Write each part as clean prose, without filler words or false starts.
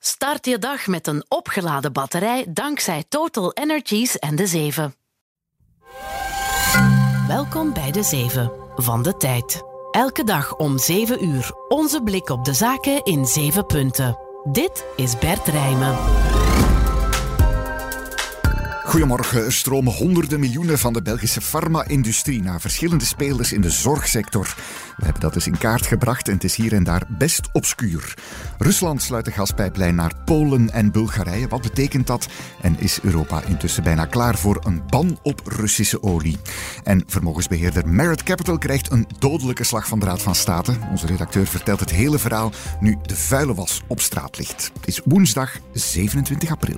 Start je dag met een opgeladen batterij dankzij Total Energies en De 7. Welkom bij De 7 van De Tijd. Elke dag om 7 uur onze blik op de zaken in 7 punten. Dit is Bert Rijmen. Goedemorgen. Er stromen honderden miljoenen van de Belgische farma-industrie naar verschillende spelers in de zorgsector. We hebben dat dus in kaart gebracht en het is hier en daar best obscuur. Rusland sluit de gaspijplijn naar Polen en Bulgarije. Wat betekent dat? En is Europa intussen bijna klaar voor een ban op Russische olie? En vermogensbeheerder Merit Capital krijgt een dodelijke slag van de Raad van State. Onze redacteur vertelt het hele verhaal nu de vuile was op straat ligt. Het is woensdag 27 april.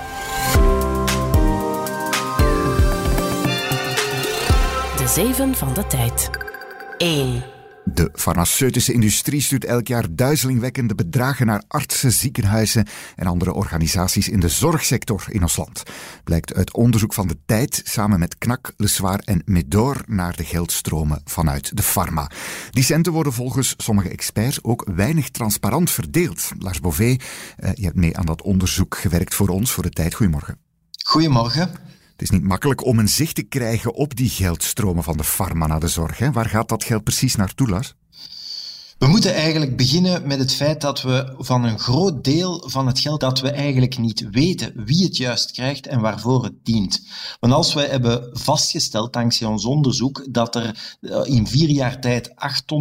De 7 van De Tijd. 1. De farmaceutische industrie stuurt elk jaar duizelingwekkende bedragen naar artsen, ziekenhuizen en andere organisaties in de zorgsector in ons land. Blijkt uit onderzoek van De Tijd samen met KNAK, Le Soir en Medor naar de geldstromen vanuit de farma. Die centen worden volgens sommige experts ook weinig transparant verdeeld. Lars Beauvais, je hebt mee aan dat onderzoek gewerkt voor ons, voor De Tijd. Goedemorgen. Goedemorgen. Het is niet makkelijk om een zicht te krijgen op die geldstromen van de farma naar de zorg. Hè? Waar gaat dat geld precies naartoe, Lars? We moeten eigenlijk beginnen met het feit dat we van een groot deel van het geld dat we eigenlijk niet weten wie het juist krijgt en waarvoor het dient. Want als wij hebben vastgesteld, dankzij ons onderzoek, dat er in 4 jaar tijd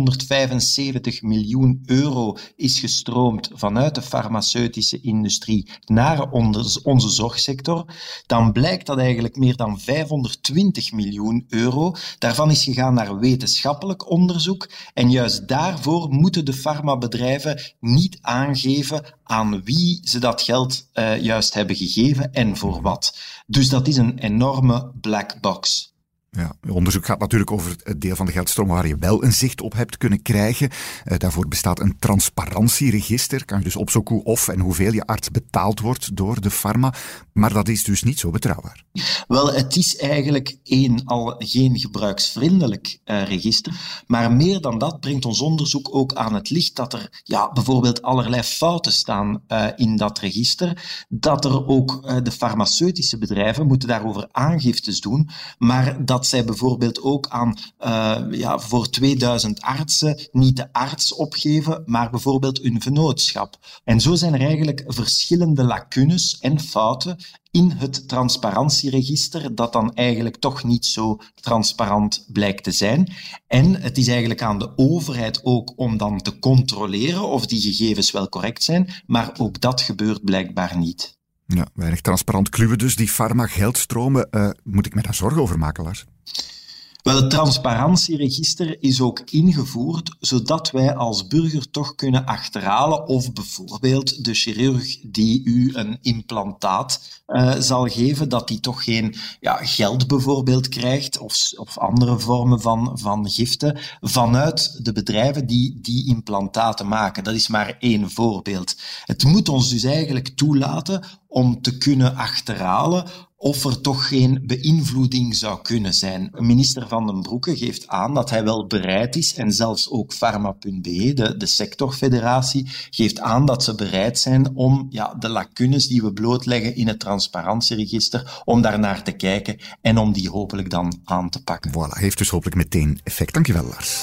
875 miljoen euro is gestroomd vanuit de farmaceutische industrie naar onze zorgsector, dan blijkt dat eigenlijk meer dan 520 miljoen euro daarvan is gegaan naar wetenschappelijk onderzoek en juist daarvoor moeten de farmabedrijven niet aangeven aan wie ze dat geld juist hebben gegeven en voor wat. Dus dat is een enorme black box. Ja, het onderzoek gaat natuurlijk over het deel van de geldstromen waar je wel een zicht op hebt kunnen krijgen. Daarvoor bestaat een transparantieregister. Kan je dus opzoeken hoe of en hoeveel je arts betaald wordt door de farma. Maar dat is dus niet zo betrouwbaar. Wel, het is eigenlijk al geen gebruiksvriendelijk register. Maar meer dan dat brengt ons onderzoek ook aan het licht dat er bijvoorbeeld allerlei fouten staan in dat register. Dat er ook de farmaceutische bedrijven moeten daarover aangiftes doen. Maar dat zij bijvoorbeeld ook aan voor 2000 artsen niet de arts opgeven, maar bijvoorbeeld hun vennootschap. En zo zijn er eigenlijk verschillende lacunes en fouten in het transparantieregister, dat dan eigenlijk toch niet zo transparant blijkt te zijn. En het is eigenlijk aan de overheid ook om dan te controleren of die gegevens wel correct zijn, maar ook dat gebeurt blijkbaar niet. Ja, weinig transparant kluwen dus, die farma-geldstromen. Moet ik me daar zorgen over maken, Lars? Wel, het transparantieregister is ook ingevoerd zodat wij als burger toch kunnen achterhalen of bijvoorbeeld de chirurg die u een implantaat zal geven, dat die toch geen geld bijvoorbeeld krijgt of andere vormen van giften vanuit de bedrijven die implantaten maken. Dat is maar 1 voorbeeld. Het moet ons dus eigenlijk toelaten om te kunnen achterhalen of er toch geen beïnvloeding zou kunnen zijn. Minister Van den Broeke geeft aan dat hij wel bereid is, en zelfs ook Pharma.be, de sectorfederatie, geeft aan dat ze bereid zijn om de lacunes die we blootleggen in het transparantieregister, om daarnaar te kijken en om die hopelijk dan aan te pakken. Voilà, heeft dus hopelijk meteen effect. Dankjewel, Lars.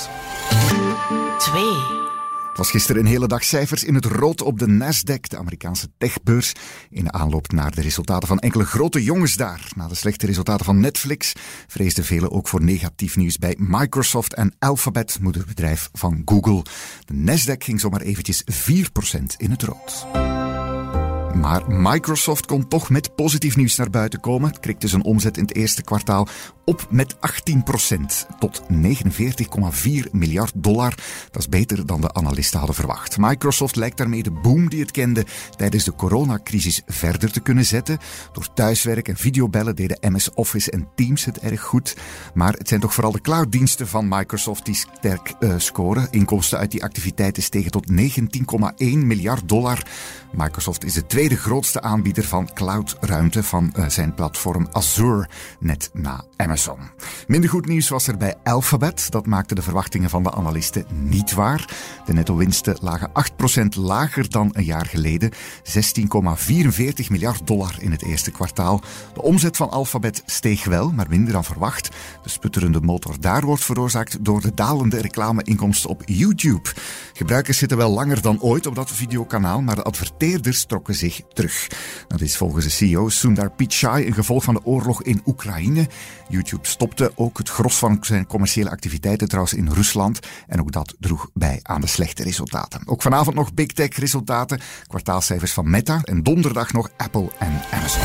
2. Het was gisteren een hele dag cijfers in het rood op de Nasdaq, de Amerikaanse techbeurs, in de aanloop naar de resultaten van enkele grote jongens daar. Na de slechte resultaten van Netflix vreesden velen ook voor negatief nieuws bij Microsoft en Alphabet, moederbedrijf van Google. De Nasdaq ging zomaar eventjes 4% in het rood. Maar Microsoft kon toch met positief nieuws naar buiten komen. Het krikte zijn omzet in het eerste kwartaal op met 18% tot $49,4 miljard. Dat is beter dan de analisten hadden verwacht. Microsoft lijkt daarmee de boom die het kende tijdens de coronacrisis verder te kunnen zetten. Door thuiswerk en videobellen deden MS Office en Teams het erg goed. Maar het zijn toch vooral de clouddiensten van Microsoft die sterk scoren. Inkomsten uit die activiteiten stegen tot $19,1 miljard. Microsoft is de tweede grootste aanbieder van cloudruimte van zijn platform Azure, net na Amazon. Amazon. Minder goed nieuws was er bij Alphabet. Dat maakte de verwachtingen van de analisten niet waar. De netto-winsten lagen 8% lager dan een jaar geleden. $16,44 miljard in het eerste kwartaal. De omzet van Alphabet steeg wel, maar minder dan verwacht. De sputterende motor daar wordt veroorzaakt door de dalende reclameinkomsten op YouTube. Gebruikers zitten wel langer dan ooit op dat videokanaal, maar de adverteerders trokken zich terug. Dat is volgens de CEO Sundar Pichai een gevolg van de oorlog in Oekraïne. YouTube stopte ook het gros van zijn commerciële activiteiten trouwens in Rusland. En ook dat droeg bij aan de slechte resultaten. Ook vanavond nog Big Tech resultaten, kwartaalcijfers van Meta en donderdag nog Apple en Amazon.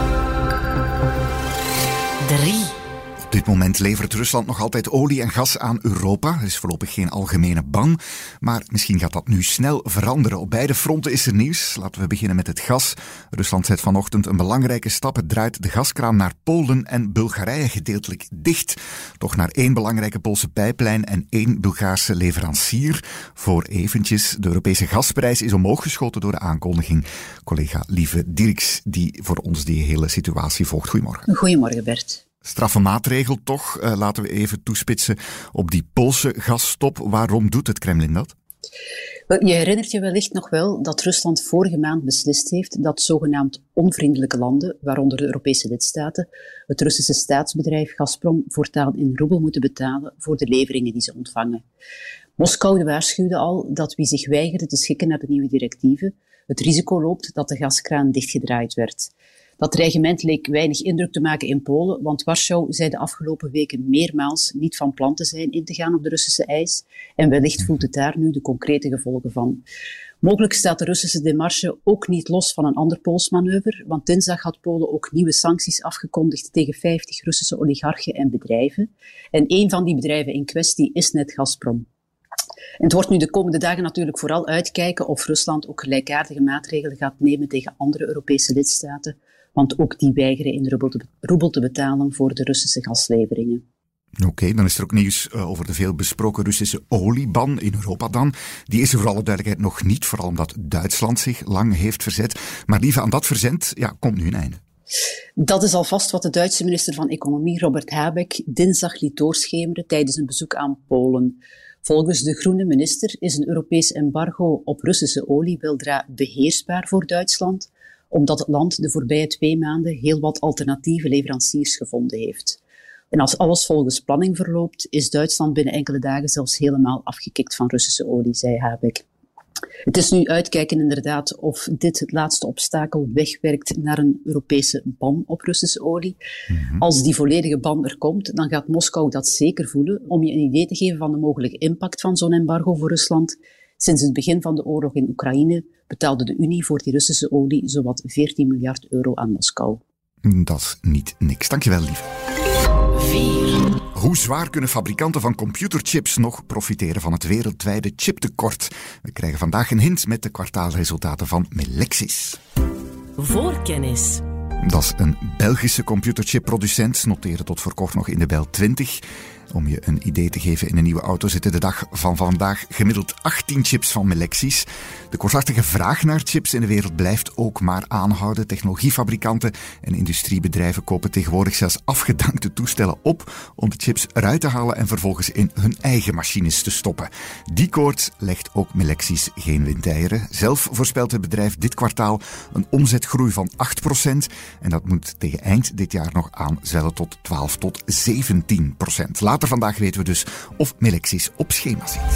3. Op dit moment levert Rusland nog altijd olie en gas aan Europa. Er is voorlopig geen algemene ban, maar misschien gaat dat nu snel veranderen. Op beide fronten is er nieuws. Laten we beginnen met het gas. Rusland zet vanochtend een belangrijke stap. Het draait de gaskraan naar Polen en Bulgarije gedeeltelijk dicht. Toch naar 1 belangrijke Poolse pijplijn en 1 Bulgaarse leverancier. Voor eventjes, de Europese gasprijs is omhoog geschoten door de aankondiging. Collega Lieve Dirks, die voor ons die hele situatie volgt. Goedemorgen. Goedemorgen, Bert. Straffe maatregel toch. Laten we even toespitsen op die Poolse gasstop. Waarom doet het Kremlin dat? Je herinnert je wellicht nog wel dat Rusland vorige maand beslist heeft dat zogenaamd onvriendelijke landen, waaronder de Europese lidstaten, het Russische staatsbedrijf Gazprom voortaan in roebel moeten betalen voor de leveringen die ze ontvangen. Moskou waarschuwde al dat wie zich weigerde te schikken naar de nieuwe directieven, het risico loopt dat de gaskraan dichtgedraaid werd. Dat dreigement leek weinig indruk te maken in Polen, want Warschau zei de afgelopen weken meermaals niet van plan te zijn in te gaan op de Russische eis. En wellicht voelt het daar nu de concrete gevolgen van. Mogelijk staat de Russische démarche ook niet los van een ander Pools manoeuvre, want dinsdag had Polen ook nieuwe sancties afgekondigd tegen 50 Russische oligarchen en bedrijven. En een van die bedrijven in kwestie is net Gazprom. En het wordt nu de komende dagen natuurlijk vooral uitkijken of Rusland ook gelijkaardige maatregelen gaat nemen tegen andere Europese lidstaten, want ook die weigeren in roebel te betalen voor de Russische gasleveringen. Oké, dan is er ook nieuws over de veel besproken Russische olieban in Europa dan. Die is er voor alle duidelijkheid nog niet, vooral omdat Duitsland zich lang heeft verzet. Maar lieve, aan dat verzet komt nu een einde. Dat is alvast wat de Duitse minister van Economie Robert Habeck dinsdag liet doorschemeren tijdens een bezoek aan Polen. Volgens de groene minister is een Europees embargo op Russische olie weldra beheersbaar voor Duitsland, omdat het land de voorbije 2 maanden heel wat alternatieve leveranciers gevonden heeft. En als alles volgens planning verloopt, is Duitsland binnen enkele dagen zelfs helemaal afgekikt van Russische olie, zei Habeck. Het is nu uitkijken inderdaad of dit het laatste obstakel wegwerkt naar een Europese ban op Russische olie. Als die volledige ban er komt, dan gaat Moskou dat zeker voelen. Om je een idee te geven van de mogelijke impact van zo'n embargo voor Rusland. Sinds het begin van de oorlog in Oekraïne betaalde de Unie voor die Russische olie zowat 14 miljard euro aan Moskou. Dat is niet niks. Dankjewel, lief. 4. Hoe zwaar kunnen fabrikanten van computerchips nog profiteren van het wereldwijde chiptekort? We krijgen vandaag een hint met de kwartaalresultaten van Melexis. Voorkennis. Dat is een Belgische computerchipproducent, noteerde tot voor kort nog in de Bel 20. Om je een idee te geven, in een nieuwe auto zitten de dag van vandaag gemiddeld 18 chips van Melexis. De korthartige vraag naar chips in de wereld blijft ook maar aanhouden. Technologiefabrikanten en industriebedrijven kopen tegenwoordig zelfs afgedankte toestellen op om de chips eruit te halen en vervolgens in hun eigen machines te stoppen. Die koorts legt ook Melexis geen windeieren. Zelf voorspelt het bedrijf dit kwartaal een omzetgroei van 8% en dat moet tegen eind dit jaar nog aanzwellen tot 12 tot 17%. Later vandaag weten we dus of Melexis op schema zit.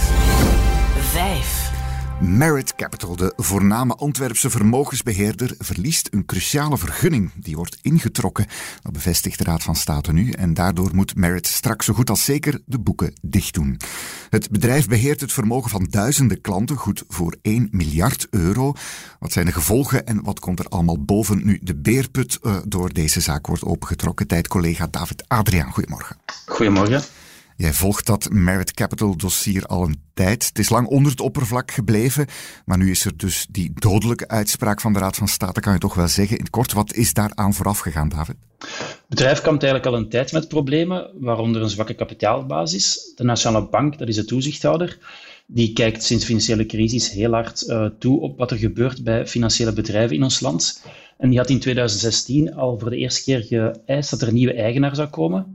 5. Merit Capital, de voorname Antwerpse vermogensbeheerder, verliest een cruciale vergunning. Die wordt ingetrokken. Dat bevestigt de Raad van State nu. En daardoor moet Merit straks zo goed als zeker de boeken dicht doen. Het bedrijf beheert het vermogen van duizenden klanten, goed voor 1 miljard euro. Wat zijn de gevolgen en wat komt er allemaal boven nu de beerput door deze zaak wordt opengetrokken? Tijdcollega David Adriaan, goedemorgen. Goedemorgen. Jij volgt dat Merit Capital dossier al een tijd. Het is lang onder het oppervlak gebleven, maar nu is er dus die dodelijke uitspraak van de Raad van State, kan je toch wel zeggen. In het kort, wat is daaraan vooraf gegaan, David? Het bedrijf kampt eigenlijk al een tijd met problemen, waaronder een zwakke kapitaalbasis. De Nationale Bank, dat is de toezichthouder, die kijkt sinds de financiële crisis heel hard toe op wat er gebeurt bij financiële bedrijven in ons land. En die had in 2016 al voor de eerste keer geëist dat er een nieuwe eigenaar zou komen.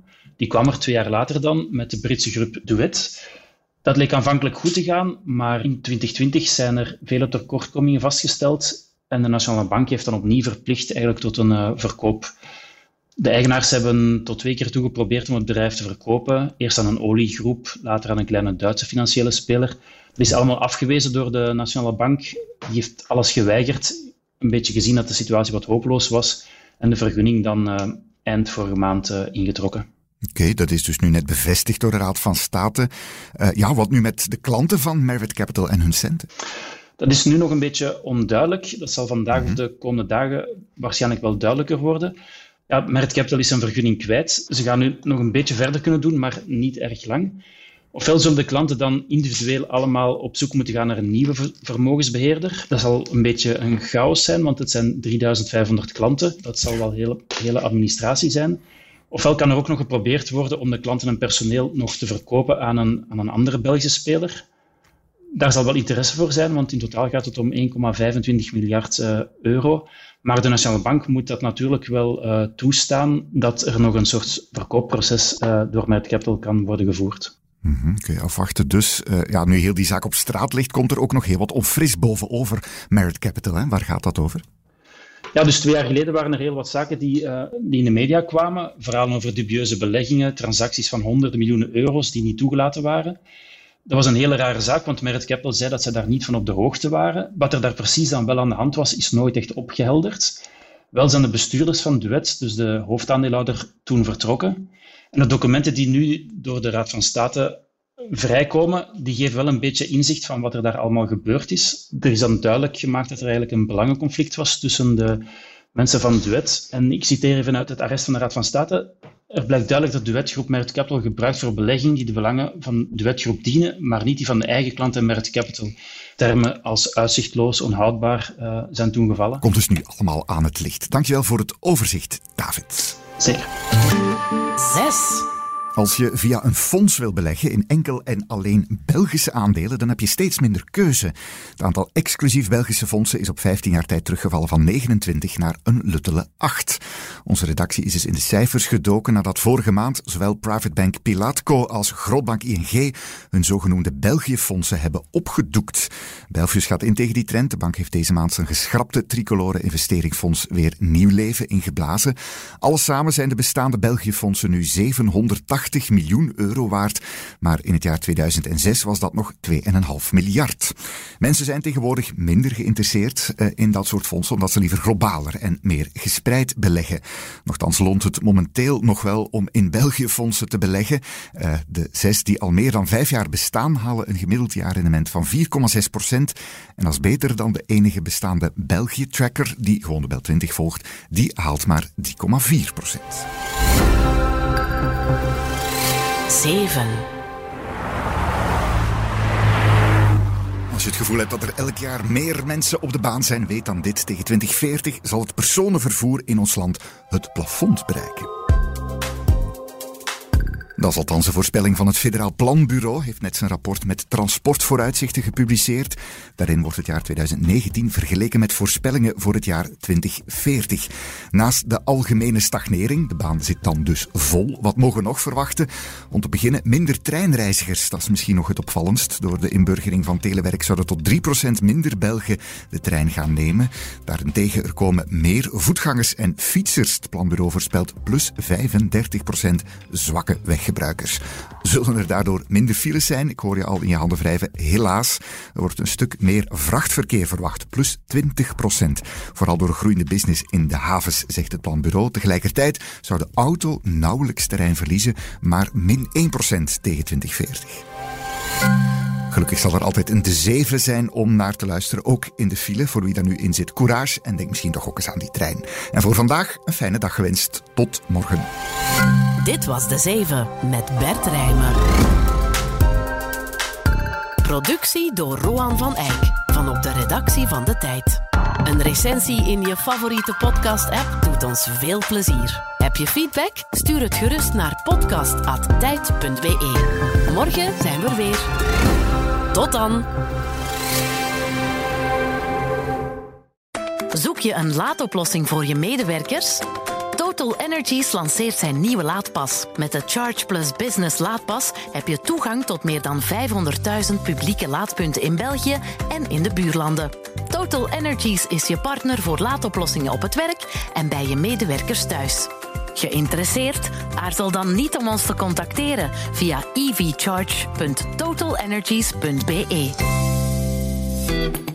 Die kwam er 2 jaar later dan met de Britse groep Duet. Dat leek aanvankelijk goed te gaan, maar in 2020 zijn er vele tekortkomingen vastgesteld en de Nationale Bank heeft dan opnieuw verplicht eigenlijk tot een verkoop. De eigenaars hebben tot 2 keer toe geprobeerd om het bedrijf te verkopen. Eerst aan een oliegroep, later aan een kleine Duitse financiële speler. Dat is allemaal afgewezen door de Nationale Bank. Die heeft alles geweigerd, een beetje gezien dat de situatie wat hopeloos was en de vergunning dan eind vorige maand ingetrokken. Oké, dat is dus nu net bevestigd door de Raad van State. Wat nu met de klanten van Merit Capital en hun centen? Dat is nu nog een beetje onduidelijk. Dat zal vandaag of de komende dagen waarschijnlijk wel duidelijker worden. Ja, Merit Capital is zijn vergunning kwijt. Ze gaan nu nog een beetje verder kunnen doen, maar niet erg lang. Ofwel zullen de klanten dan individueel allemaal op zoek moeten gaan naar een nieuwe vermogensbeheerder. Dat zal een beetje een chaos zijn, want het zijn 3500 klanten. Dat zal wel hele administratie zijn. Ofwel kan er ook nog geprobeerd worden om de klanten en personeel nog te verkopen aan een andere Belgische speler. Daar zal wel interesse voor zijn, want in totaal gaat het om 1,25 miljard euro. Maar de Nationale Bank moet dat natuurlijk wel toestaan dat er nog een soort verkoopproces door Merit Capital kan worden gevoerd. Oké, afwachten dus. Nu heel die zaak op straat ligt, komt er ook nog heel wat onfris bovenover Merit Capital. Hè? Waar gaat dat over? Ja, dus 2 jaar geleden waren er heel wat zaken die in de media kwamen. Verhalen over dubieuze beleggingen, transacties van honderden miljoenen euro's die niet toegelaten waren. Dat was een hele rare zaak, want Merit Capital zei dat ze daar niet van op de hoogte waren. Wat er daar precies dan wel aan de hand was, is nooit echt opgehelderd. Wel zijn de bestuurders van Duet, dus de hoofdaandeelhouder, toen vertrokken. En de documenten die nu door de Raad van State vrijkomen, die geven wel een beetje inzicht van wat er daar allemaal gebeurd is. Er is dan duidelijk gemaakt dat er eigenlijk een belangenconflict was tussen de mensen van Duet. En ik citeer even uit het arrest van de Raad van State. Er blijkt duidelijk dat Duet Groep Merit Capital gebruikt voor belegging die de belangen van Duet Groep dienen, maar niet die van de eigen klanten Merit Capital. Termen als uitzichtloos, onhoudbaar zijn toen gevallen. Komt dus nu allemaal aan het licht. Dankjewel voor het overzicht, David. Zeker. 6. Als je via een fonds wil beleggen in enkel en alleen Belgische aandelen, dan heb je steeds minder keuze. Het aantal exclusief Belgische fondsen is op 15 jaar tijd teruggevallen van 29 naar een luttele 8. Onze redactie is dus in de cijfers gedoken nadat vorige maand zowel Private Bank Pilatco als Grootbank ING hun zogenoemde België-fondsen hebben opgedoekt. Belfius gaat in tegen die trend. De bank heeft deze maand zijn geschrapte tricolore investeringsfonds weer nieuw leven ingeblazen. Alles samen zijn de bestaande België-fondsen nu 780 miljoen euro waard, maar in het jaar 2006 was dat nog 2,5 miljard. Mensen zijn tegenwoordig minder geïnteresseerd in dat soort fondsen, omdat ze liever globaler en meer gespreid beleggen. Nochtans loont het momenteel nog wel om in België-fondsen te beleggen. De 6 die al meer dan 5 jaar bestaan, halen een gemiddeld jaarrendement van 4,6%. En dat is beter dan de enige bestaande België-tracker, die gewoon de Bel 20 volgt, die haalt maar 3,4%. 7. Als je het gevoel hebt dat er elk jaar meer mensen op de baan zijn, weet dan dit. Tegen 2040 zal het personenvervoer in ons land het plafond bereiken. Dat is althans de voorspelling van het Federaal Planbureau. Heeft net zijn rapport met transportvooruitzichten gepubliceerd. Daarin wordt het jaar 2019 vergeleken met voorspellingen voor het jaar 2040. Naast de algemene stagnering, de baan zit dan dus vol. Wat mogen we nog verwachten? Om te beginnen minder treinreizigers. Dat is misschien nog het opvallendst. Door de inburgering van Telewerk zouden tot 3% minder Belgen de trein gaan nemen. Daarentegen er komen meer voetgangers en fietsers. Het Planbureau voorspelt plus 35% zwakke weggebruikers. Zullen er daardoor minder files zijn? Ik hoor je al in je handen wrijven. Helaas, er wordt een stuk meer vrachtverkeer verwacht. Plus 20%. Vooral door groeiende business in de havens, zegt het Planbureau. Tegelijkertijd zou de auto nauwelijks terrein verliezen, maar min 1% tegen 2040. Gelukkig zal er altijd een de 7 zijn om naar te luisteren, ook in de file. Voor wie daar nu in zit, courage en denk misschien toch ook eens aan die trein. En voor vandaag een fijne dag gewenst. Tot morgen. Dit was de 7 met Bert Rijmen. Productie door Roan van Eyck van op de redactie van De Tijd. Een recensie in je favoriete podcast-app doet ons veel plezier. Heb je feedback? Stuur het gerust naar podcast@tijd.be. Morgen zijn we er weer. Tot dan! Zoek je een laadoplossing voor je medewerkers? Total Energies lanceert zijn nieuwe laadpas. Met de Charge Plus Business laadpas heb je toegang tot meer dan 500.000 publieke laadpunten in België en in de buurlanden. Total Energies is je partner voor laadoplossingen op het werk en bij je medewerkers thuis. Geïnteresseerd? Aarzel dan niet om ons te contacteren via evcharge.totalenergies.be.